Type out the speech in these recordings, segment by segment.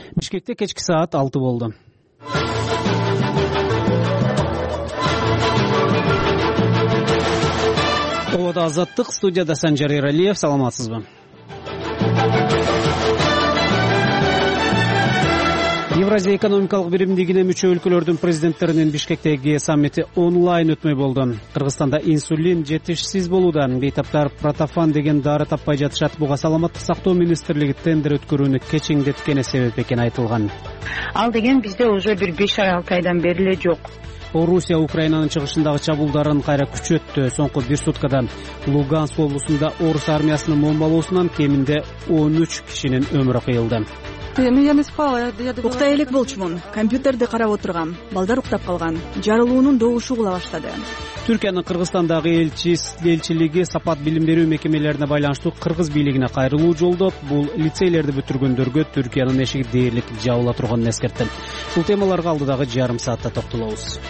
Бишкекте кечки саат 6 болду. Обода Азаттык, студияда Санжар Эралиев. Саламатсызбы? Евразия экономикалык биримдигине мүчө өлкөлөрдүн президенттеринин Бишкектеги саммити онлайн өтмөй болду. Кыргызстанда инсулин жетишсиз болууда. Бейтаптар протофан деген дары таппай жатышат. Буга саламаттык сактоо министрлиги тендер өткөрүүнү кечиңдеткени себеп экени айтылган. Ал деген бизде уже бир 5-6 айдан бери эле жок. Орусия Украинанын чыгышындагы чабуулдарын кайра күчөттү. Соңку бир суткада Луганск облусунда орус армиясынын бомбалоосунан кеминде 13 кишинин өмүрү кыйылды. Уктай элек болчумун. Компьютерди карап отургам. Балдар уктап калган. Жарылуунун добушу угула баштады. Түркиянын Кыргызстандагы элчилиги сапат билим берүү мекемелерине байланыштуу кыргыз бийлигине кайрылуу жолдоп, бул лицейлерди бүтүргөндөргө Түркиянын эшиги дээрлик жабыла турганын эскертти. Бул темаларга алдыдагы жарым саатта токтолобуз.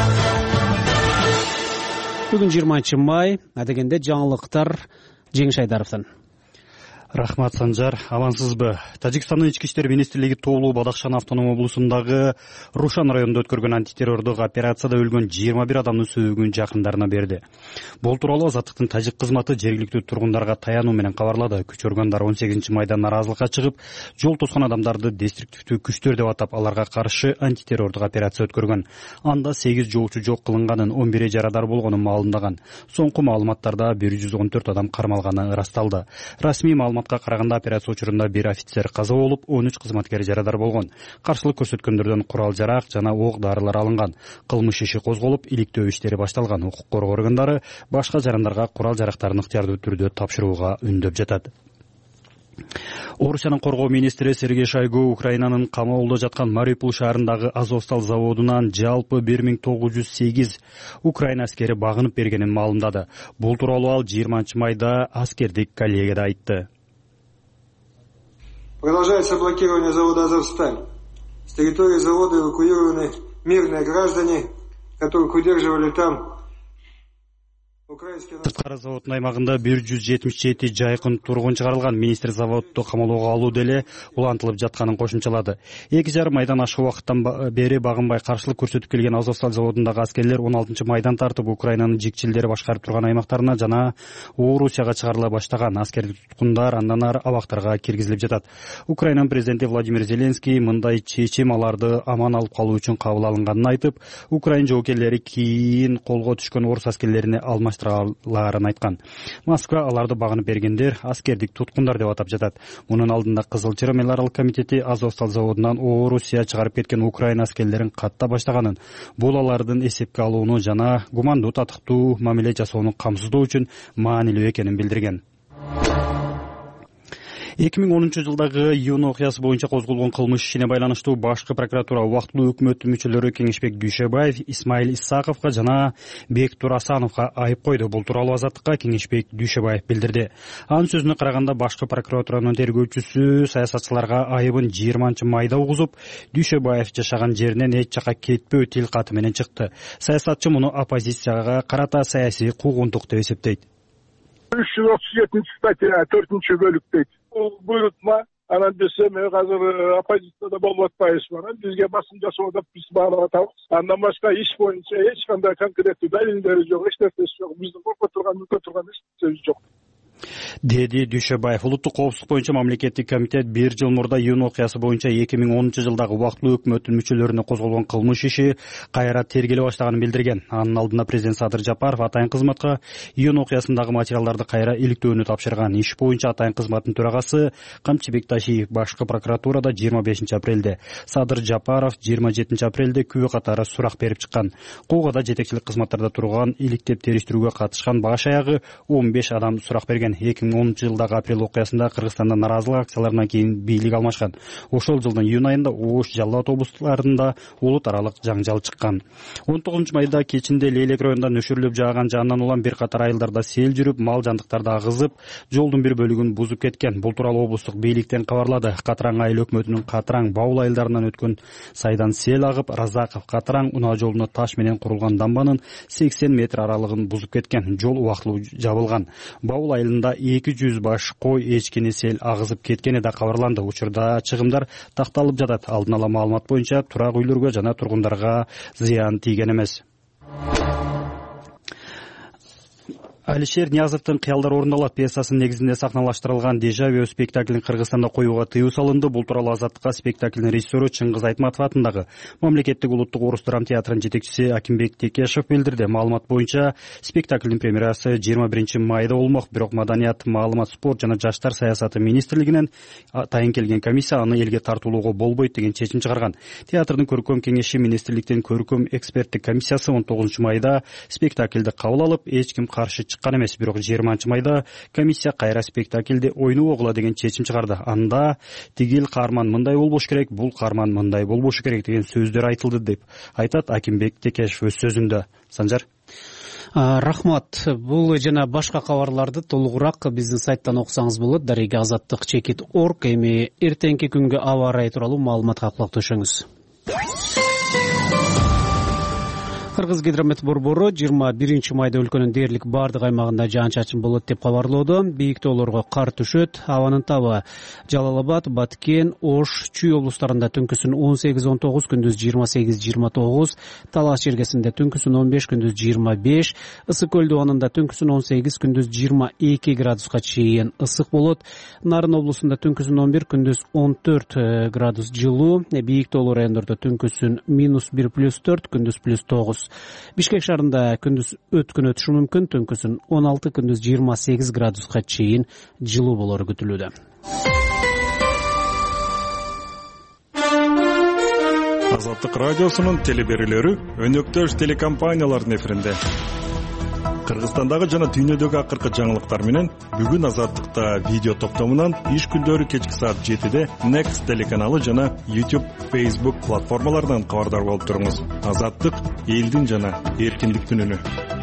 Бүгүн 20 май, адегенде жаңылыктар Жеңиш Айдаровдон. Рахмат, Санжар. Амансызбы? Тажикстандын ички иштер министрлиги Тоолуу Бадахшан автоном облусундагы Рушан районунда өткөргөн антитеррордук операцияда өлгөн 21 адамдын сөөгүн жакындарына берди. Бул тууралуу Азаттыктын тажик кызматы жергиликтүү тургундарга таянуу менен кабарлады. Күч органдар 18 майда наразылыкка чыгып, жол тоскон адамдарды деструктивдүү күчтөр деп атап, аларга каршы антитеррордук операция өткөргөн. Анда 8 жоочу жок кылынганын, 11 жарадар болгонун маалымдаган. Соңку маалыматтарда 114 адам кармалганы ырасталды. Расмий маалыматка караганда операция учурунда бир офицер каза болуп, 13 кызматкер жарадар болгон. Каршылык көрсөткөндөрдөн курал-жарак жана ок-дарылар алынган. Кылмыш иши козголуп, иликтөө иштери башталган. Укук коргоо органдары башка жарандарга курал-жарактарын ыктыярдуу түрдө тапшырууга үндөп жатат. Орусиянын коргоо министри Сергей Шойгу Украинанын камаулда жаткан Мариупол шаарындагы Азовсталь заводунан жалпы 1908 Украина аскери багынып бергенин маалымдады. Бул тууралуу ал 20 майда аскердик коллегада айтты. Продолжается блокирование завода «Азовсталь». С территории завода эвакуированы мирные граждане, которых удерживали там. Сырткары заводдун аймагында 177 жайкын тургун чыгарылган. Министр заводду камалоого алуу деле улантылып жатканын кошумчалады. 2,5 айдан ашык убакыттан бери багынбай каршылык көрсөтүп келген Азовсталь заводундагы аскерлер 16 майдан тартып Украинанын жикчилдери башкарып турган аймактарына жана Орусияга чыгарыла баштаган. Аскердик туткундар андан ары абактарга киргизилип жатат. Украинанын президенти Владимир Зеленский мындай чечим аларды аман алып калуу үчүн кабыл алынганын айтып, Украин жоокерлери кийин колго түшкөн орус аскерлерине алмаштыраларын айткан. Москва аларды багынып бергендер аскердик туткундар деп атап жатат. Мунун алдында Кызыл Чырым эл аралык комитети Азовсталь заводунан Орусия чыгарып кеткен Украина аскерлерин катта баштаганын, бул алардын эсепке алууну жана гумандуу татыктуу мамиле жасоону камсыздоо үчүн маанилүү экенин билдирген. 2010 жылдагы июнь окуясы боюнча козголгон кылмыш ишине байланыштуу башкы прокуратура убактылуу өкмөттүн мүчөлөрү Кеңешбек Дүйшөбаев, Исмаил Исаковго жана Бектур Асановго айып койду. Бул тууралуу Азаттыкка Кеңешбек Дүйшөбаев билдирди. Анын сөзүнө караганда башкы прокуратуранын тергөөчүсү саясатчыларга айыбын 20 майда угузуп, Дүйшөбаев жашаган жеринен эч жака кетпөө тил каты менен чыкты. Саясатчы муну оппозицияга карата саясий куугунтук деп эсептейт. 337 статья 4 бөлүк дейт. Буйрутма, анан десе мен азыр оппозицияда болуп атпайбызбы, анан бизге басым жасоо деп биз баалап атабыз. Андан башка иш боюнча эч кандай конкреттүү далилдери жок, эч нерсеси жок. Биздин коркуп турган эч нерсеси жок. деди Дүйшөбаев. Улуттук коопсуздук боюнча мамлекеттик комитет 1 жыл мурда июнь окуясы боюнча 2010 жылдагы убактылуу өкмөттүн мүчөлөрүнө козголгон кылмыш иши кайра тергеле баштаганын билдирген. Анын алдында президент Садыр Жапаров атайын кызматка июнь окуясындагы материалдарды кайра иликтөөнү тапшырган. Иш боюнча атайын кызматтын төрагасы Камчыбек Ташиев башкы прокуратурада 25 апрелде, Садыр Жапаров 27 апрелде күбө катары сурак берип чыккан. Куугада жетекчилик кызматтарда турган иликтеп териштирүүгө катышкан баш аягы 15 адам сурак берген. 2010 жылдагы апрель окуясында Кыргызстанда наразылык акцияларынан кийин бийлик алмашкан. Ошол жылдын июнь айында Ош, Жалал Абад облустарында улут аралык жаңжал чыккан. 19 майда кечинде Лейлек районунда нөшүрүлүп жааган жанынан улам бир катар айылдарда сел жүрүп, мал жандыктарды агызып, жолдун бир бөлүгүн бузуп кеткен. Бул тууралуу облустук бийликтен кабарлады. Катыраң айыл өкмөтүнүн Катыраң Баул айылдарынан өткөн сайдан сел агып, Разаков Катыраң унаа жолуна таш менен курулган дамбанын 80 метр аралыгын бузуп кеткен. Жол убактылуу жабылган. Баул айылында 200 баш кой, эчкини сел агызып кеткени да кабарланды. Учурда чыгымдар такталып жатат. Алдын ала маалымат боюнча турак үйлөргө жана тургундарга зыян тийген эмес. Алишер Ниязовдун «Кыялдар орундалат» пьесасынын негизинде сахналаштырылган «Дежавю» спектаклин Кыргызстанда коюуга тыюу салынды. Бул тууралуу Азаттыкка спектаклдин режиссеру Чыңгыз Айтматов атындагы Мамлекеттик улуттук орус драма театрынын жетекчиси Акимбек Текешев билдирди. Маалымат боюнча спектаклдин премьерасы 21 майда болмок. Бирок Маданият, маалымат, спорт жана жаштар саясаты министрлигинен тайын келген комиссия аны элге тартуулоого болбойт деген чечим чыгарган. Театрдын көркөм кеңеши министрликтин көркөм эксперттик комиссиясы 19 майда спектаклди кабыл алып, эч ким каршы чыккан эмес. Бирок 20 майда комиссия кайра спектаклди ойнобогула деген чечим чыгарды. Анда тигил каарман мындай болбош керек, бул каарман мындай болбошу керек деген сөздөр айтылды деп айтат Акимбек Текешев өз сөзүндө. Санжар. Рахмат. Бул жана башка кабарларды толугураак биздин сайттан окусаңыз болот. Дареги Азаттык.org. Эми эртеңки күнгө аба ырайы тууралуу маалыматка кулак төшөңүз. Кыргызгидромет борбору 21 майда өлкөнүн дээрлик бардык аймагында жаан-чачын болот деп кабарлоодо. Бийик тоолорго кар түшөт. Абанын табы Жалал Абад, Баткен, Ош, Чүй облустарында түнкүсүн 18-19, күндүз 28-29, Талас жергесинде түнкүсүн 15, күндүз 25, Ысык көл дубанында түнкүсүн 18, күндүз 22 градуска чейин ысык болот. Нарын облусунда түнкүсүн 11, күндүз 14 градус жылуу. Бийик тоолуу райондордо түнкүсүн -1+4, күндүз +9. Бишкек шаарында күндүз өткөн өтүшү мүмкүн. Түнкүсүн 16, күндүз 28 градуска чейин жылуу болору күтүлүүдө. Азаттык радиосунун телеберүүлөрү өнөктөш телекомпаниялардын эфиринде. Кыргызстандагы жана дүйнөдөгү акыркы жаңылыктар менен бүгүн Азаттыкта видео топтомунан иш күндөрү кечки саат 7-де Next телеканалы жана YouTube, Facebook платформаларынан кабардар болуп туруңуз. Азаттык элдин жана эркиндиктин үнү.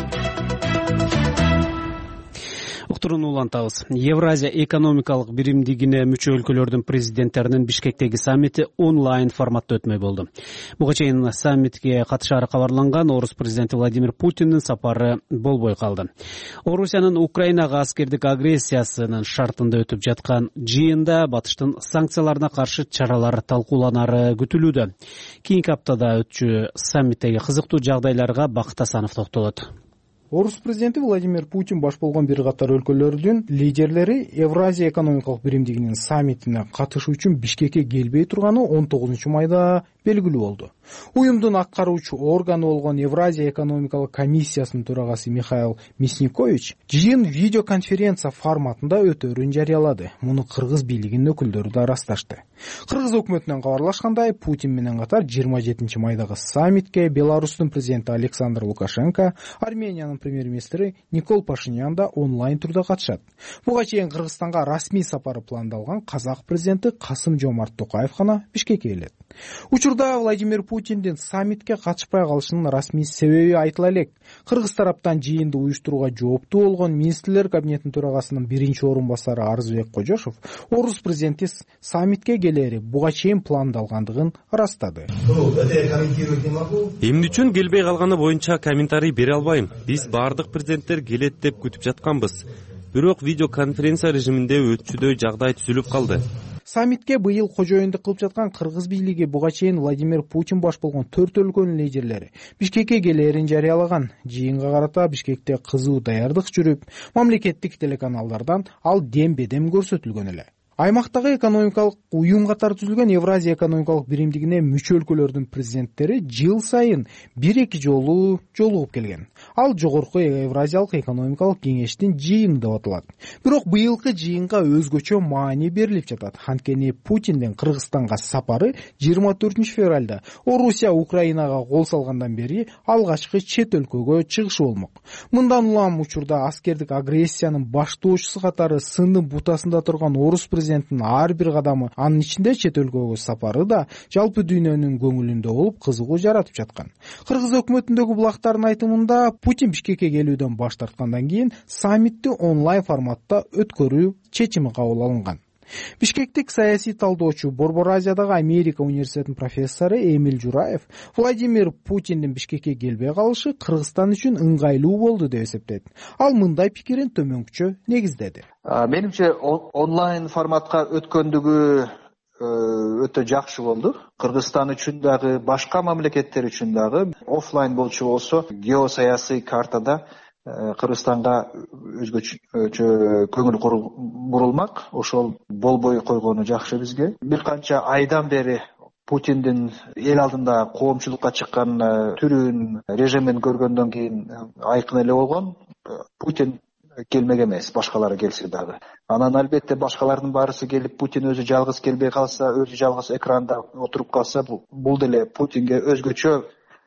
Уктурууну улантабыз. Евразия экономикалык биримдигине мүчө өлкөлөрдүн президенттеринин Бишкектеги саммити онлайн форматта өтмөй болду. Буга чейин саммитке катышаары кабарланган орус президенти Владимир Путиндин сапары болбой калды. Орусиянын Украинага аскердик агрессиясынын шартында өтүп жаткан жыйында батыштын санкцияларына каршы чаралар талкууланары күтүлүүдө. Кийинки аптада өтчү саммиттеги кызыктуу жагдайларга Бакыт Асанов токтолот. Орус президенти Владимир Путин баш болгон бир катар өлкөлөрдүн лидерлери Евразия экономикалык биримдигинин саммитине катышуу үчүн Бишкекке келбей турганы 19 майда белгилүү болду. Уюмдун аткаруучу органы болгон Евразия экономикалык комиссиясынын төрагасы Михаил Мясникович жыйын видеоконференция форматында өтөрүн жарыялады. Муну кыргыз бийлигинин өкүлдөрү да ырасташты. Кыргыз өкмөтүнөн кабарлашкандай, Путин менен катар 27 майдагы саммитке Беларустун президенти Александр Лукашенко, Армениянын премьер-министри Никол Пашинян да онлайн турда катышат. Буга чейин Кыргызстанга расмий сапары пландалган казак президенти Касым-Жомарт Токаев гана Бишкекке келет. Учурда Владимир Путиндин саммитке катышпай калышынын расмий себеби айтыла элек. Кыргыз тараптан жыйынды уюштурууга жооптуу болгон министрлер кабинетинин төрагасынын биринчи орун басары Арзыбек Кожошов орус президенти саммитке келери буга чейин пландалгандыгын ырастады. Эмне үчүн келбей калганы боюнча комментарий бере албайм. Биз бардык президенттер келет деп күтүп жатканбыз. Бирок видеоконференция режиминде өтчүдөй жагдай түзүлүп калды. Саммитке быйыл кожоюндук кылып жаткан кыргыз бийлиги буга чейин Владимир Путин баш болгон 4 өлкөнүн лидерлери Бишкекке келерин жарыялаган. Жыйынга карата Бишкекте кызуу даярдык жүрүп, мамлекеттик телеканалдардан ал дем-бедем көрсөтүлгөн эле. Аймактагы экономикалык уюм катары түзүлгөн Евразия экономикалык биримдигине мүчө өлкөлөрдүн президенттери жыл сайын 1-2 жолу жолугуп келген. Ал жогорку Евразиялык экономикалык кеңештин жыйыны деп аталат. Бирок быйылкы жыйынга өзгөчө маани берилип жатат. Анткени Путиндин Кыргызстанга сапары 24 февралда Орусия Украинага кол салгандан бери алгачкы чет өлкөгө чыгышы болмок. Мындан улам учурда аскердик агрессиянын баштоочусу катары сындын бутасында турган орус президентинин ар бир кадамы, анын ичинде чет өлкөгө сапары да жалпы дүйнөнүн көңүлүндө болуп кызыгуу жаратып жаткан. Кыргыз өкмөтүндөгү булактардын айтымында Путин Бишкекке келүүдөн баш тарткандан кийин саммитти онлайн форматта өткөрүү чечими кабыл алынган. Бишкектик саясий талдоочу Борбор Азиядагы Америка университетинин профессору Эмиль Жураев Владимир Путиндин Бишкекке келбей калышы Кыргызстан үчүн ыңгайлуу болду деп эсептейт. Ал мындай пикирин төмөнкүчө негиздеди. Менимче онлайн форматка өткөндүгү өтө жакшы болду. Кыргызстан үчүн дагы, башка мамлекеттер үчүн дагы офлайн болчу болсо, геосаясий картада Кыргызстанга өзгөчө көңүл бурулмак. Ошол болбой койгону жакшы бизге. Бир канча айдан бери Путиндин эл алдында коомчулукка чыккан түрүн, режимин көргөндөн кийин айкын эле болгон. Путин келмек эмес, башкалары келсе дагы. Анан албетте башкалардын баарысы келип, Путин өзү жалгыз келбей калса, өзү жалгыз экранда отуруп калса, бул деле Путинге өзгөчө,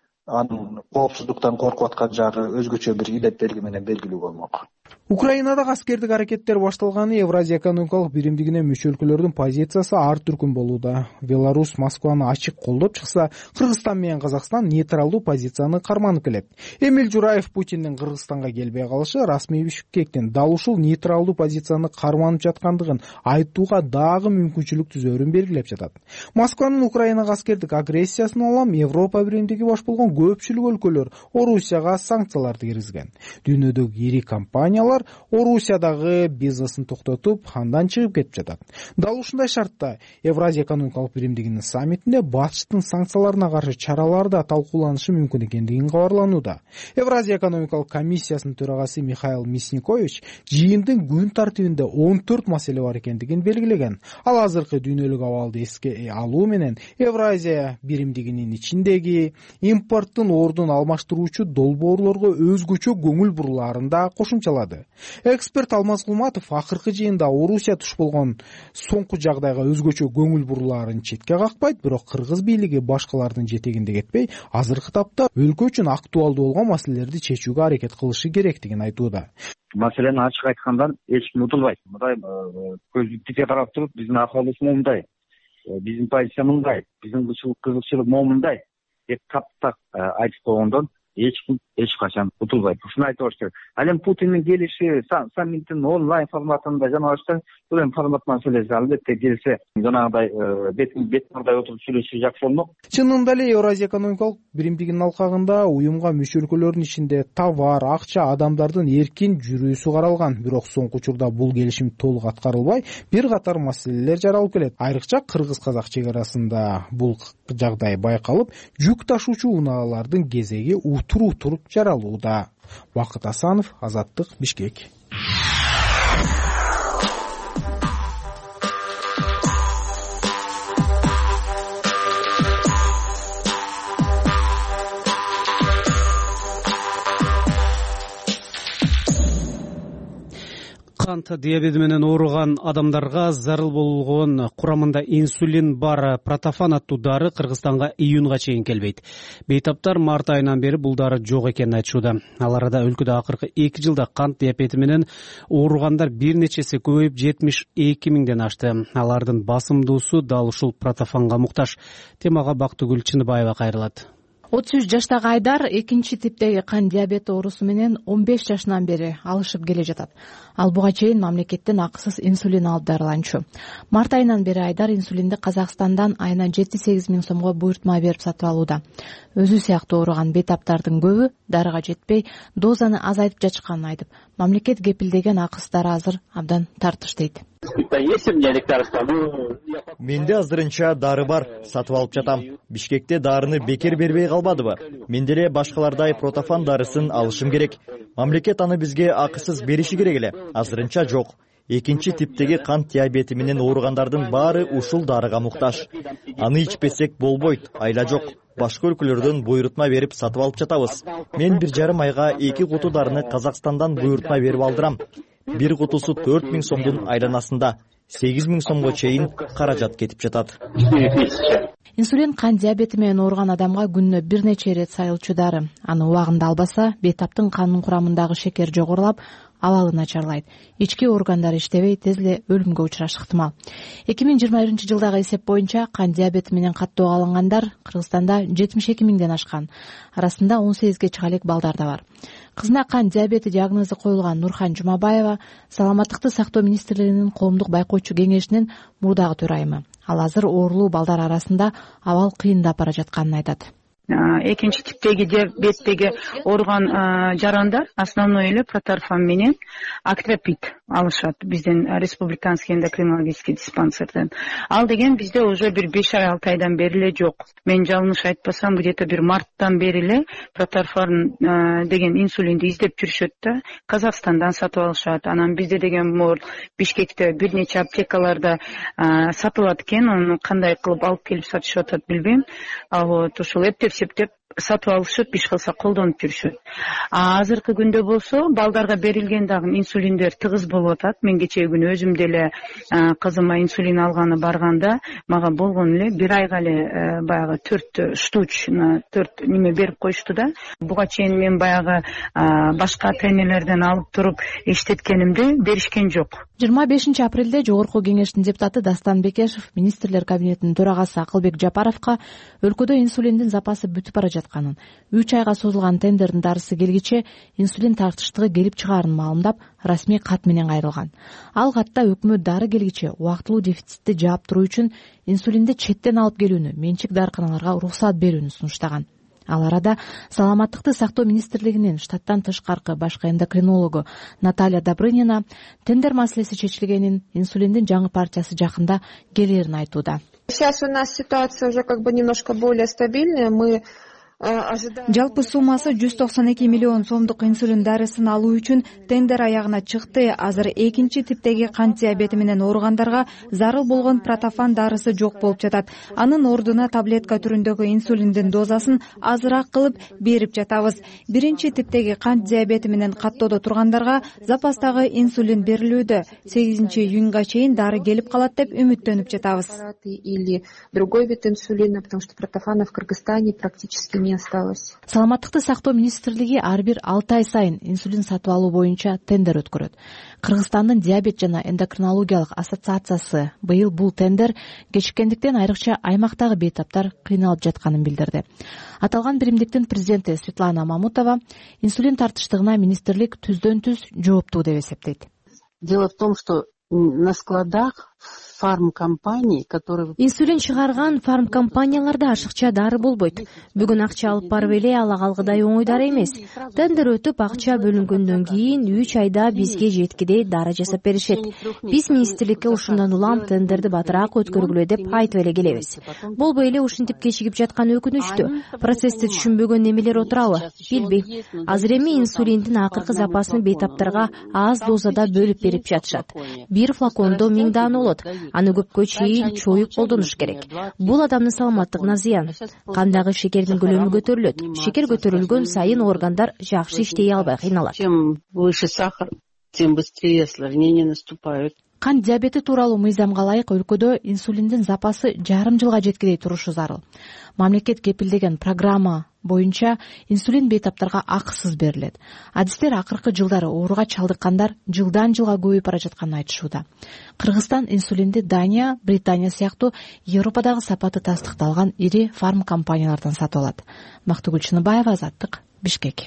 анын коопсуздуктан коркуп аткан жагы өзгөчө бир илет белги менен белгилүү болмок. Украинадагы аскердик аракеттер башталганы Евразия экономикалык биримдигине мүчө өлкөлөрдүн позициясы ар түркүн болууда. Беларусь Москваны ачык колдоп чыкса, Кыргызстан менен Казакстан нейтралдуу позицияны карманып келет. Эмиль Жураев Путиндин Кыргызстанга келбей калышы расмий Бишкектин дал ушул нейтралдуу позицияны карманып жаткандыгын айтууга дагы мүмкүнчүлүк түзөрүн белгилеп жатат. Москванын Украинага аскердик агрессиясынан улам Европа биримдиги баш болгон көпчүлүк өлкөлөр Орусияга санкцияларды киргизген. Дүйнөдөгү ири компаниялар Орусиядагы бизнесин токтотуп, андан чыгып кетип жатат. Дал ушундай шартта Евразия экономикалык биримдигинин саммитинде батыштын санкцияларына каршы чаралары да талкууланышы мүмкүн экендигин кабарланууда. Евразия экономикалык комиссиясынын төрагасы Михаил Мясникович жыйындын күн тартибинде 14 маселе бар экендигин белгилеген. Ал азыркы дүйнөлүк абалды эске алуу менен Евразия биримдигинин ичиндеги импорттун ордун алмаштыруучу долбоорлорго өзгөчө көңүл бурулаарын да кошумчалады. Эксперт Алмаз Кулматов акыркы жыйында Орусия туш болгон соңку жагдайга өзгөчө көңүл бурулаарын четке какпайт, бирок кыргыз бийлиги башкалардын жетегинде кетпей, азыркы тапта өлкө үчүн актуалдуу болгон маселелерди чечүүгө аракет кылышы керектигин айтууда. Маселени ачык айткандан эч ким утулбайт. Мындай көздү тике карап туруп, биздин акыбыбыз мындай, биздин позиция мындай, биздин кызыкчылык мындай деп таптак айтып койгондон эч ким эч качан утулбайт. Ушуну айтып керек. Ал эми Путиндин келиши саммиттин онлайн форматында жанагы бул эми формат маселеси, албетте келсе жанагыдай бет-мурдай отуруп сүйлөшүү жакшы болмок. Чынында эле Евразия экономикалык биримдигинин алкагында уюмга мүчө өлкөлөрдүн ичинде товар, акча, адамдардын эркин жүрүүсү каралган. Бирок соңку учурда бул келишим толук аткарылбай, бир катар маселелер жаралып келет. Айрыкча кыргыз-казак чек арасында бул жагдай байкалып, жүк ташуучу унаалардын кезеги утур жаралууда. Бакыт Асанов, Азаттык, Бишкек. Кант диабети менен ооруган адамдарга зарыл болгон курамында инсулин бар протофан аттуу дары Кыргызстанга июнга чейин келбейт. Бейтаптар март айынан бери бул дары жок экенин айтышууда. Ал арада өлкөдө акыркы 2 жылда кант диабети менен ооругандар бир нечеси көбөйүп 72 миңден ашты. Алардын басымдуусу дал ушул протофанга муктаж. Темага Бактыгүл Чыныбаева кайрылат. 33 жаштагы Айдар экинчи типтеги кан диабети оорусу менен 15 жашынан бери алышып келе жатат. Ал буга чейин мамлекеттен акысыз инсулин алып дарыланчу. Март айынан бери Айдар инсулинди Казакстандан айына 7-8 миң сомго буйртма берип сатып алууда. Өзү сыяктуу ооруган бейтаптардын көбү дарыга жетпей, дозаны азайтып жатышканын айтып, мамлекет кепилдеген акысыздары азыр абдан тартыш дейт. Менде азырынча дары бар, сатып алып жатам. Бишкекте дарыны бекер бербей калбадыбы? Менде эле башкалардай протофан дарысын алышым керек. Мамлекет аны бизге акысыз бериши керек эле. Азырынча жок. Экинчи типтеги кант диабети менен ооругандардын баары ушул дарыга муктаж. Аны ичпесек болбойт, айла жок. Башка өлкөлөрдөн буйртма берип сатып алып жатабыз. Мен 1,5 айга 2 куту дарыны Казакстандан буйртма берип алдырам. Бир кутусу 4 миң сомдун айланасында. 8 миң сомго чейин каражат кетип жатат. Инсулин кан диабети менен ооруган адамга күнүнө бир нече ирет сайылчу дары. Аны убагында албаса, бейтаптын канынын курамындагы шекер жогорулап, абалы начарлайт, ички органдары иштебей тез эле өлүмгө учурашы ыктымал. 2021 жылдагы эсеп боюнча кант диабети менен каттоо алынгандар Кыргызстанда 72 миңден ашкан. Арасында 18ге чыга элек балдар да бар. Кызына кант диабети диагнозу коюлган Нурхан Жумабаева Саламаттыкты сактоо министрлигинин коомдук байкоочу кеңешинин мурдагы төрайымы. Ал азыр оорулуу балдар арасында абал кыйындап бара жатканын айтат. Экинчи типтеги диабеттеги ооруган жарандар основной эле протарфан менен актропит алышат биздин республиканский эндокринологический диспансерден. Ал деген бизде уже бир 5-6 айдан бери эле жок. Мен жалыныш айтпасам, где-то бир марттан бери эле протарфан деген инсулинди издеп жүрүшөт да, Казакстандан сатып алышат. Анан бизде деген Бишкекте бир нече аптекаларда сатылат экен, аны кандай кылып алып келип сатышып атат билбейм. Вот ушул септеп сатып алышып, иш кылса колдонуп жүрүшөт. Азыркы күндө болсо балдарга берилген дагы инсулиндер тыгыз болуп атат. Мен кечээ күнү өзүм деле кызыма инсулин алганы барганда, мага болгон эле 1 айга эле баягы 4 штучно 4 неме берип коюшту да. Буга чейин мен баягы башка ата-энелерден алып туруп иштеткенимди беришкен жок. 25 апрелде Жогорку кеңештин депутаты Дастан Бекешев министрлер кабинетинин төрагасы Акылбек Жапаровго өлкөдө инсулиндин запасы бүтүп бара жатканын, 3 айга созулган тендердин дарысы келгиче инсулин тартыштыгы келип чыгаарын маалымдап, расмий кат менен кайрылган. Ал катта өкмөт дары келгиче убактылуу дефицитти жаап туруу үчүн инсулинди четтен алып келүүнү, менчик дарыканаларга уруксат берүүнү сунуштаган. Ал арада Саламаттыкты сактоо министрлигинин штаттан тышкаркы башкы эндокринологу Наталья Добрынина тендер маселеси чечилгенин, инсулиндин жаңы партиясы жакында келерин айтууда. Сейчас у нас ситуация уже немножко более стабильная. Мы жалпы суммасы 192 миллион сомдук инсулин дарысын алуу үчүн тендер аягына чыкты. Азыр экинчи типтеги кант диабети менен ооругандарга зарыл болгон протофан дарысы жок болуп жатат. Анын ордуна таблетка түрүндөгү инсулиндин дозасын азыраак кылып берип жатабыз. Биринчи типтеги кант диабети менен каттоодо тургандарга запастагы инсулин берилүүдө. 8-июнга чейин дары келип калат деп үмүттөнүп жатабыз. Или другой вид инсулина, потому что протофана в Кыргызстане практически не осталось. Саламаттыкты сактоо министрлиги ар бир 6 ай сайын инсулин сатып алуу боюнча тендер өткөрөт. Кыргызстандын диабет жана эндокринологиялык ассоциациясы быйыл бул тендер кечиккендиктен айрыкча аймактагы бейтаптар кыйналып жатканын билдирди. Аталган биримдиктин президенти Светлана Мамутова инсулин тартыштыгына министрлик түздөн-түз жооптуу деп эсептейт. Дело в том, что на складах фармкомпаний, которые... Инсулин чыгарган фармкомпанияларда ашыкча дары болбойт. Бүгүн акча алып барып эле ала калгыдай оңой дары эмес. Тендер өтүп акча бөлүнгөндөн кийин 3 айда бизге жеткидей дары жасап беришет. Биз министрликке ушундан улам тендерди батыраак өткөргүлө деп айтып эле келебиз. Болбой эле ушинтип кечигип жаткан өкүнүчтүү. Процессти түшүнбөгөн немелер отурабы? Билбейм. Азыр эми инсулиндин акыркы запасын бейтаптарга аз дозада бөлүп берип жатышат. Бир флакондо 1000 даана болот. Аны көпкө чейин чоюп колдонуш керек. Бул адамдын саламаттыгына зыян. Кандагы шекердин көлөмү көтөрүлөт. Шекер көтөрүлгөн сайын органдар жакшы иштей албай кыйналат. Чем выше сахар, тем быстрее осложнения наступают. Кант диабети тууралуу мыйзамга ылайык өлкөдө инсулиндин запасы жарым жылга жеткидей турушу зарыл. Мамлекет кепилдеген программа боюнча инсулин бейтаптарга акысыз берилет. Адистер акыркы жылдары ооруга чалдыккандар жылдан жылга көбөйүп бара жатканын айтышууда. Кыргызстан инсулинди Дания, Британия сыяктуу Европадагы сапаты тастыкталган ири фармкомпаниялардан сатып алат. Мактыгүл Чыныбаева, Азаттык, Бишкек.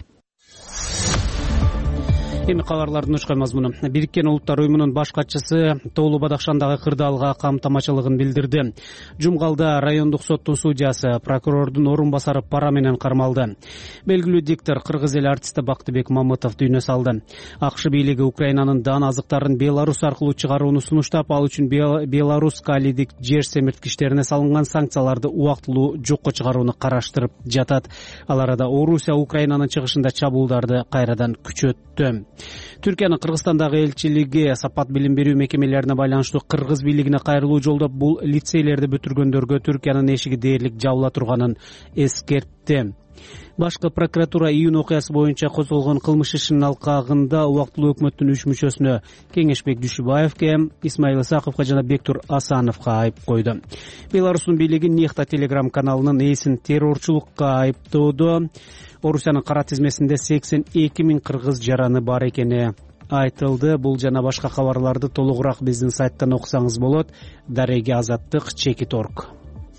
Эми кабарлардын учкан мазмуну. Бириккен Улуттар уюмунун баш катчысы Тоолуу Бадахшандагы кырдаалга камтамачылыгын билдирди. Жумгалда райондук соттун судьясы, прокурордун орун басары пара менен кармалды. Белгилүү диктор кыргыз эл артисти Бактыбек Мамытов дүйнө салды. АКШ бийлиги Украинанын дан азыктарын Беларусь аркылуу чыгарууну сунуштап, ал үчүн Беларусь калидик жер семирткичтерине салынган санкцияларды убактылуу жокко чыгарууну караштырып жатат. Ал арада Орусия Украинанын чыгышында чабуулдарды кайрадан күчөттү. Түркиянын Кыргызстандагы элчилиги сапат билим берүү мекемелерине байланыштуу кыргыз бийлигине кайрылуу жолдоп, бул лицейлерди бүтүргөндөргө Түркиянын эшиги дээрлик жабыла турганын эскертти. Башкы прокуратура июнь окуясы боюнча козголгон кылмыш ишинин алкагында убактылуу өкмөттүн 3 мүчөсүнө Кеңешбек Дүйшүбаевке, Исмаил Исаковго жана Бектур Асановго айып койду. Беларустун бийлиги Нехта телеграм каналынын ээсин террорчулукка айыптоодо. Орусиянын кара тизмесинде 82 000 кыргыз жараны бар экени айтылды. Бул жана башка кабарларды толугураак биздин сайттан окусаңыз болот. Дареги Азаттык Чекит.org.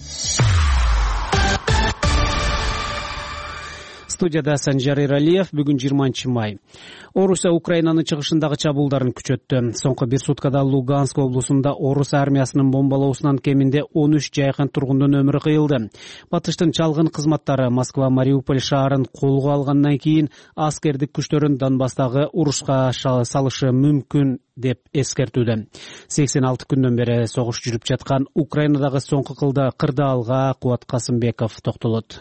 Студияда Санжар Иралиев. Бүгүн 20 май. Орусия Украинанын чыгышындагы чабуулдарын күчөттү. Соңку бир суткада Луганск облусунда орус армиясынын бомбалоосунан кеминде 13 жайкын тургундун өмүрү кыйылды. Батыштын чалгын кызматтары Москва Мариуполь шаарын колго алгандан кийин аскердик күчтөрүн Донбасстагы урушка салышы мүмкүн деп эскертүүдө. 86 күндөн бери согуш жүрүп жаткан Украинадагы соңку кырдаалга Кубат Касымбеков токтолот.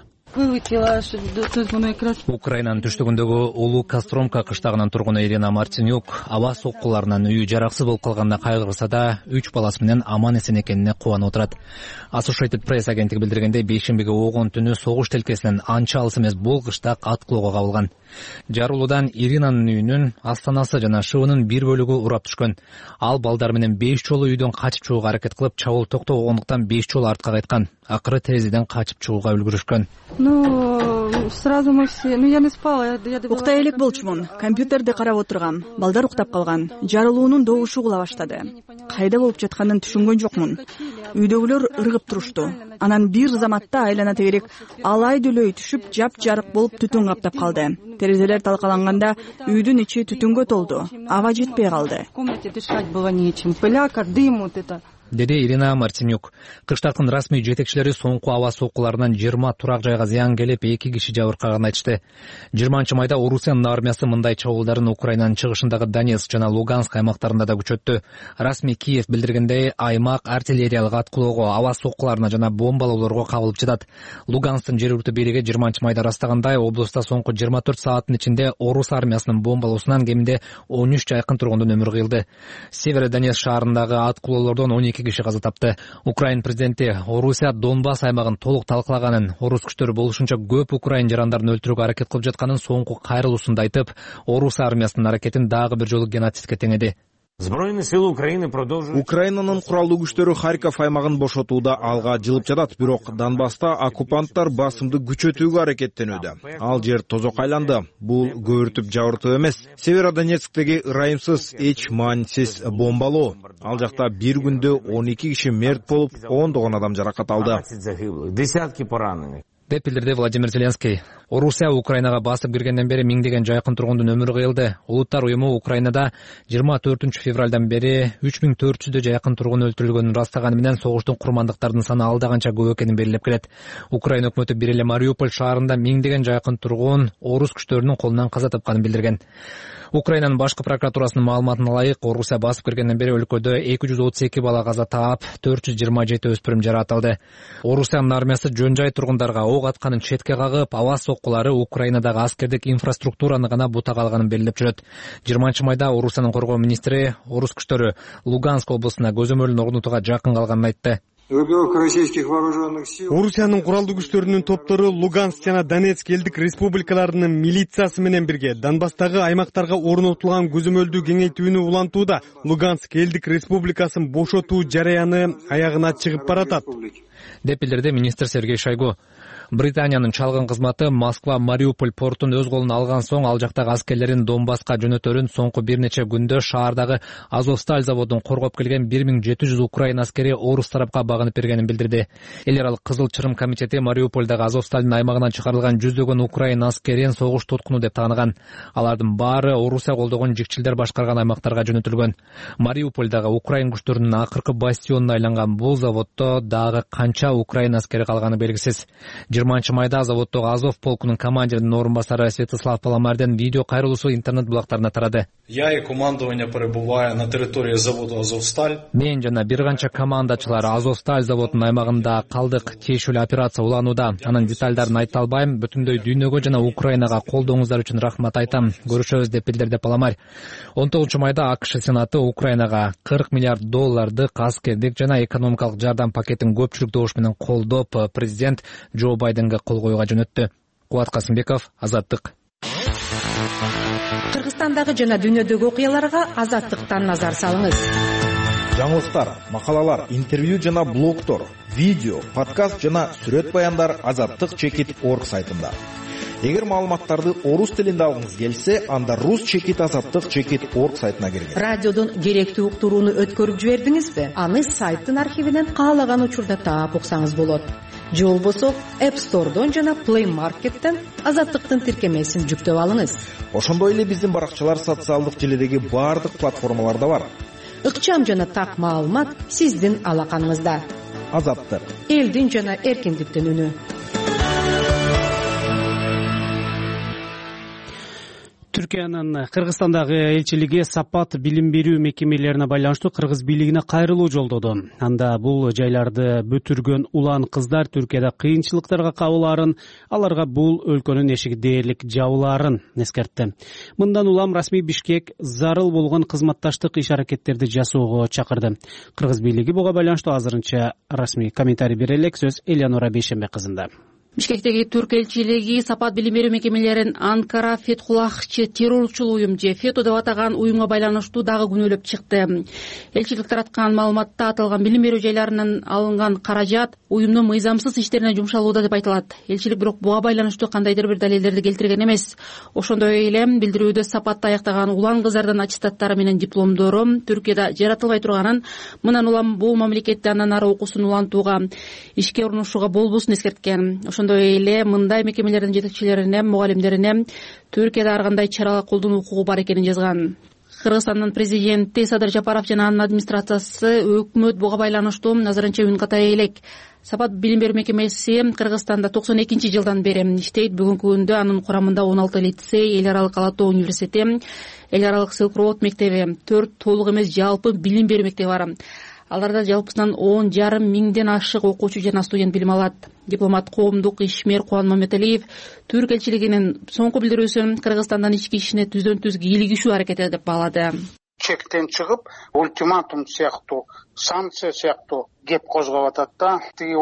Украинанын түштүгүндөгү Улуу Костромка кыштагынын тургуну Ирина Мартинюк аба соккуларынан үйү жараксыз болуп калганына кайгырса да, 3 баласы менен аман эсен экенине кубанып отурат. Associated Press агенттиги билдиргендей, бейшембиге огон түнү согуш тилкесинен анча алыс эмес бул кыштак ат кулоого кабылган. Жарылуудан Иринанын үйүнүн астанасы жана шыбынын бир бөлүгү урап түшкөн. Ал балдар менен 5 жолу үйдөн качып чыгууга аракет кылып, чабуул токтогондуктан 5 жолу артка кайткан. Акыры терезеден качып чыгууга үлгүрүшкөн. Уктай элек болчумун. Компьютерди карап отургам. Балдар уктап калган. Жарылуунун добушу угула баштады. Кайда болуп жатканын түшүнгөн жокмун. Үйдөгүлөр ыргып турушту. Анан бир заматта айлана тегерек алай дүлөй түшүп, жап-жарык болуп түтүн каптап калды. Терезелер талкаланганда үйдүн ичи түтүнгө толду. Аба жетпей калды. Деди Ирина Мартинюк. Кыштактын расмий жетекчилери соңку аба соккуларынан 20 турак жайга зыян келип, 2 киши жабыркаганын айтышты. 20 майда Орусиянын армиясы мындай чабуулдарын Украинанын чыгышындагы Донецк жана Луганск аймактарында да күчөттү. Расмий Киев билдиргендей, аймак артиллериялык ат кулоого, аба соккуларына жана бомбалоолорго кабылып жатат. Луганскдын жергиликтүү бийлиги 20 майда ырастагандай, облуста соңку 24 сааттын ичинде орус армиясынын бомбалоосунан кеминде 13 жайкын тургундун өмүрү кыйылды. Северодонецк шаарындагы ат кулоолордон 12 киши каза тапты. Украин президенти Орусия Донбасс аймагын толук талкалаганын, орус күчтөрү болушунча көп украин жарандарын өлтүрүүгө аракет кылып жатканын соңку кайрылуусунда айтып, орус армиясынын аракетин дагы бир жолу геноцидке теңеди. Украинанын куралдуу күчтөрү Харьков аймагын бошотууда алга жылып жатат, бирок Донбасста оккупанттар басымды күчөтүүгө аракеттенүүдө. Ал жер тозок айланды. Бул көөртүп жабыртуу эмес. Северодонецктеги ырайымсыз, эч маанисиз бомбалоо. Ал жакта бир күндө 12 киши мерт болуп, 10 адам жаракат алды. деп билдирди Владимир Зеленский. Орусия Украинага басып киргенден бери миңдеген жайкын тургундун өмүрү кыйылды. Улуттар уюму Украинада 24 февралдан бери 3400 жайкын тургун өлтүрүлгөнүн ырастаганы менен согуштун курмандыктарынын саны алда канча көп экенин белгилеп келет. Украина өкмөтү бир эле Мариуполь шаарында миңдеген жайкын тургун орус күчтөрүнүн колунан каза тапканын билдирген. Украинанын башкы прокуратурасынын маалыматына ылайык, Орусия басып киргенден бери өлкөдө 232 бала каза таап, 427 өспүрүм жаратылды. Орусиянын армиясы жөн жай тургундарга ок атканын четке кагып, аба соккулары Украинадагы аскердик инфраструктураны гана бутак алганын белгилеп жүрөт. 20 майда Орусиянын коргоо министри орус күчтөрү Луганск облусуна көзөмөлүн орнотууга жакын калганын айтты. Орусиянын куралдуу күчтөрүнүн топтору Луганск жана Донецк элдик республикаларынын милициясы менен бирге Донбасстагы аймактарга орнотулган көзөмөлдүү кеңейтүүнү улантууда. Луганск элдик республикасын бошотуу жараяны аягына чыгып баратат, деп билдирди министр Сергей Шойгу. Британиянын чалгын кызматы Москва Мариуполь портун өз колуна алган соң ал жактагы аскерлерин Донбасска жөнөтөрүн соңку бир нече күндө шаардагы Азовсталь заводун коргоп келген 1700 украин аскери орус тарапка багынып бергенин билдирди. Эл аралык Кызыл Чырым комитети Мариупольдагы Азовстальдын аймагынан чыгарылган жүздөгөн украин аскерин согуш туткуну деп тааныган. Алардын баары Орусия колдогон жикчилдер башкарган аймактарга жөнөтүлгөн. Мариупольдагы украин күчтөрүнүн акыркы бастионуна айланган бул заводдо дагы канча украин аскери калганы белгисиз. 20 майда заводдогу Азов полкунун командиринин орун басары Святослав Паламардын видео кайрылуусу интернет булактарына тарады. Я и командование пребывая на территории завода Азовсталь. Мен жана бир канча командачылар Азовсталь заводунун аймагында калдык. Тиешелүү операция уланууда. Анын деталдарын айта албайм. Бүтүндөй дүйнөгө жана Украинага колдооңуздар үчүн рахмат айтам. Көрүшөбүз деп билдирди Паламар. 19 майда АКШ Сенаты Украинага $40 миллиард аскердик жана экономикалык жардам пакетин көпчүлүк добуш менен колдоп, президент Джо Байденге кол коюуга жөнөттү. Кубат Касымбеков, Азаттык. Кыргызстандагы жана дүйнөдөгү окуяларга Азаттыктан назар салыңыз. Жаңылыктар, макалалар, интервью жана блогтор, видео, подкаст жана сүрөт баяндар Азаттык.org сайтында. Эгер маалыматтарды орус тилинде алгыңыз келсе, анда Rus Чекит азаттык Чекит.org сайтына киргиз. Радиодон керектүү уктурууну өткөрүп жибердиңизби? Аны сайттын архивинен каалаган учурда таап уксаңыз болот. Же болбосо App Store'дон жана Play Market'тен азаттыктын тиркемесин жүктөп алыңыз. Ошондой эле биздин баракчалар социалдык желидеги баардык платформаларда бар. Ыкчам жана так маалымат сиздин алаканыңызда. Азаттык. Элдин жана эркиндиктин үнү. Түркиянын Кыргызстандагы элчилиги сапат билим берүү мекемелерине байланыштуу кыргыз бийлигине кайрылуу жолдоду. Анда бул жайларды бүтүргөн улан кыздар Түркияда кыйынчылыктарга кабылаарын, аларга бул өлкөнүн эшиги дээрлик жабылаарын эскертти. Мындан улам расмий Бишкек зарыл болгон кызматташтык иш-аракеттерди жасоого чакырды. Кыргыз бийлиги буга байланыштуу азырынча расмий комментарий бере элек. Сөз Элеонора Бейшембек кызында. Бишкектеги түрк элчилиги сапат билим берүү мекемелерин Анкара Фетхуллахчы террорчул уюм же ФЕТО деп атаган уюмга байланыштуу дагы күнөөлөп чыкты. Элчилик тараткан маалыматта аталган билим берүү жайларынан алынган каражат уюмдун мыйзамсыз иштерине жумшалууда деп айтылат. Элчилик бирок буга байланыштуу кандайдыр бир далилдерди келтирген эмес. Ошондой эле билдирүүдө сапатта аяктаган улан кыздардын аттестаттары менен дипломдору Түркияда жаратылбай турганын, мындан улам бул мамлекетте андан ары окуусун улантууга, ишке орношууга болбосун эскерткен. Ошондой эле мындай мекемелердин жетекчилерине, мугалимдерине Түркияда ар кандай чара колдонуу укугу бар экенин жазган. Кыргызстандын президенти Садыр Жапаров жана анын администрациясы өкмөт буга байланыштуу азырынча үн катай элек. Сапат билим берүү мекемеси Кыргызстанда 92-жылдан бери иштейт. Бүгүнкү күндө анын курамында 16 лицей, эл аралык Ала Тоо университети, эл аралык Silk Road мектеби, 4 толук эмес жалпы билим берүү мектеби бар. Аларда жалпысынан 10,5 миңден ашык окуучу жана студент билим алат. Дипломат коомдук ишмер Кубан Маматалиев түрк элчилигинин соңку билдирүүсүн Кыргызстандан ички ишине түздөн-түз кийлигишүү аракети деп баалады. Чектен чыгып, ультиматум сыяктуу, санкция сыяктуу кеп козгоп атат да.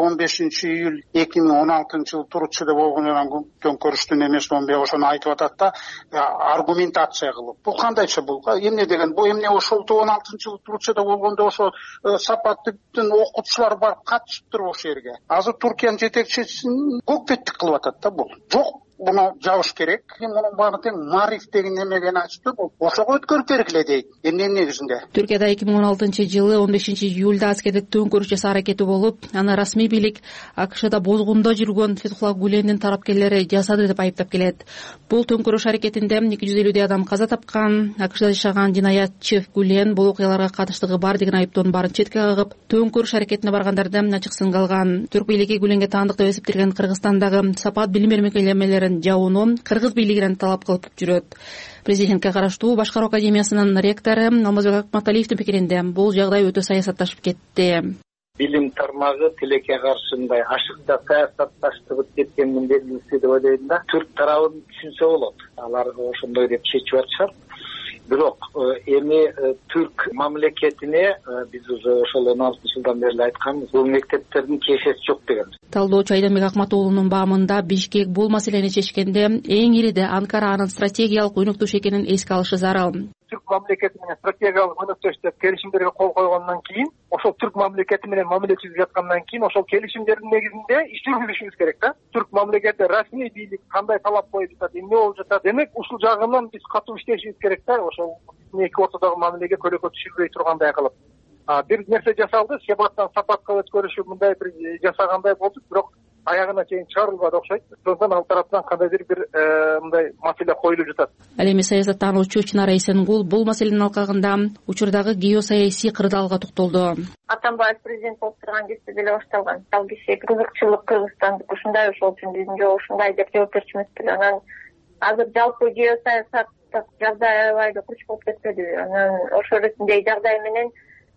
15-июль 2016-жылы Турцияда болгон төңкөрүштүн эмес болбой ошону айтып атат да, аргументация кылып. Бул кандайча бул? Эмне деген? Бул эмне ошол 16-жылы Турцияда болгондо ошо сапаттын окутуучулар барып катышыптыр ошол жерге. Азыр Туркиянын жетекчисин көкпеттик кылып атат да бул. Жок, буну жабыш керек. Мунун баары тең Мариф деген немеген ачты, бул ошого өткөрүп бергиле дейт. Эмненин негизинде? Түркияда 2016-жылы 15-июлда аскердик төңкөрүш жасоо аракети болуп, аны расмий бийлик АКШда бозгундо жүргөн Фетхулла Гулендин тарапкерлери жасады деп айыптап келет. Бул төңкөрүш аракетинде 250 адам каза тапкан. АКШда жашаган жинаятчы Гулен бул окуяларга катыштыгы бар деген айыптоонун баарын четке кагып, төңкөрүш аракетине баргандарды ачык сынга алган. Түрк бийлиги Гуленге таандык деп эсептелген Кыргызстандагы сапат билим берүү мекемелерин жабууну кыргыз бийлигинен талап кылып жүрөт. Президентке караштуу Башкаруу академиясынын ректору Алмазбек Акматалиевдин пикиринде бул жагдай өтө саясатташып кетти. Билим тармагы тилекке каршы мындай ашыкча саясатташтырып кеткендин белгиси деп ойлойм да. Түрк тарабын түшүнсө болот. Алар ошондой деп чечип атышат. Бирок эми түрк мамлекетине биз уже ошол 16-жылдан бери айтканбыз, бул мектептердин кешеси жок деген. Талдоочу Айданбек Акматуулунун баамында Бишкек бул маселени чечкенде эң ириде Анкара анын стратегиялык өнөктөш экенин эске алышы зарыл. Түрк мамлекети менен стратегиялык өнөктөштүк келишимдерге кол койгондон кийин, ошол түрк мамлекети менен мамиле түзүп жаткандан кийин, ошол келишимдердин негизинде иш жүргүзүшүбүз керек да. Түрк мамлекети расмий бийлик кандай талап коюп жатат, эмне болуп жатат? Демек, ушул жагынан биз катуу иштешибиз керек да, ошол эки ортодогу мамилеге көлөкө түшүрбөй тургандай кылып. Бир нерсе жасалды, Себаттан сапатка өткөрүшүп мындай бир жасагандай болду, бирок аягына чейин чыгарылбады окшойт. Ошондон ал тараптан кандайдыр бир мындай маселе коюлуп жатат. Ал эми саясаттануучу Чынара Эсенгул бул маселенин алкагында учурдагы геосаясий кырдаалга токтолду. Атамбаев президент болуп турган кезде деле башталган. Ал киши кызыкчылык Кыргызстандык ушундай ошол үчүн биздин жок ушундай деп жооп берчүмүзбүз. Анан азыр жалпы геосаясаттык жагдай аябай курч болуп кетпеди. Анан ошол ретиндеги жагдай менен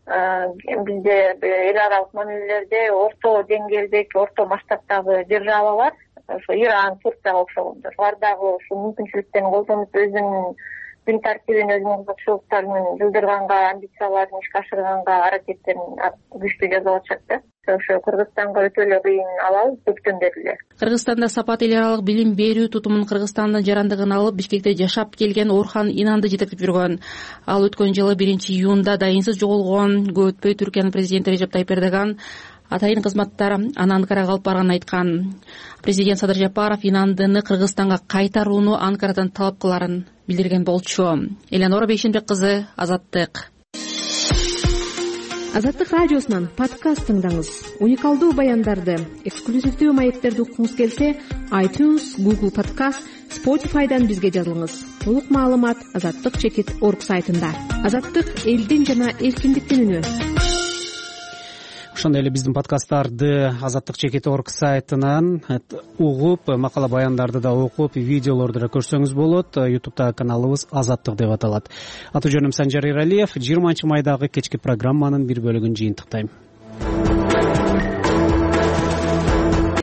бизде эл аралык мамилелерде орто деңгээлдеги, орто масштабтагы держава бар. Ошо Иран, Турцияга окшогондор. Алар дагы ушул мүмкүнчүлүктөрүн колдонуп өзүнүн күн тартибин, өзүнүн кызыкчылыктарын жылдырганга, амбицияларын ишке ашырганга аракеттерин күчтүү жасап атышат да. Ошо Кыргызстанга өтө эле кыйын алабыз көптөн бери эле. Кыргызстанда сапат эл аралык билим берүү тутумун Кыргызстандын жарандыгын алып, Бишкекте жашап келген Орхан Инанды жетектеп жүргөн. Ал өткөн жылы 1-июнда дайынсыз жоголгон. Көп өтпөй Түркиянын президенти Режеп Тайип Эрдоган атайын кызматтар аны Анкарага алып барганын айткан. Президент Садыр Жапаров Инандыны Кыргызстанга кайтарууну Анкарадан талап кыларын билдирген болчу. Элеонора Бейшенбек кызы, Азаттык. Азаттык радиосунан подкаст тыңдаңыз. Уникалдуу баяндарды, эксклюзивдүү маектерди уккуңуз келсе, iTunes, Google Podcast, Spotify'дан бизге жазылыңыз. Толук маалымат azattik.org сайтында. Азаттык элдин жана эркиндиктин үнү. Ошондой эле биздин подкасттарды azattik.org сайтынан угуп, макала баяндарды да окуп, видеолорду да көрсөңүз болот. YouTube'да каналыбыз Азаттык деп аталат. Аты жөнүм Санжар Иралиев. 20 майдагы кечки программанын бир бөлүгүн жыйынтыктайм.